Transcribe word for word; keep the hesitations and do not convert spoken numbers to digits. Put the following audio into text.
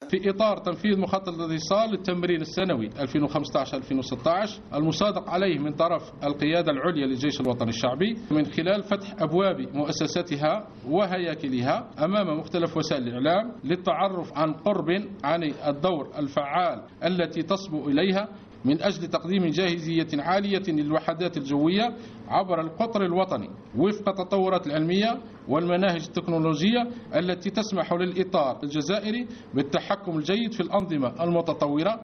في إطار تنفيذ مخطط الاتصال للتمرين السنوي ألفين وخمسة عشر ألفين وستة عشر المصادق عليه من طرف القيادة العليا للجيش الوطني الشعبي من خلال فتح أبواب مؤسساتها وهياكلها أمام مختلف وسائل الإعلام للتعرف عن قرب عن الدور الفعال التي تصبو إليها من أجل تقديم جاهزية عالية للوحدات الجوية عبر القطر الوطني وفق التطورات العلمية والمناهج التكنولوجية التي تسمح للإطار الجزائري بالتحكم الجيد في الأنظمة المتطورة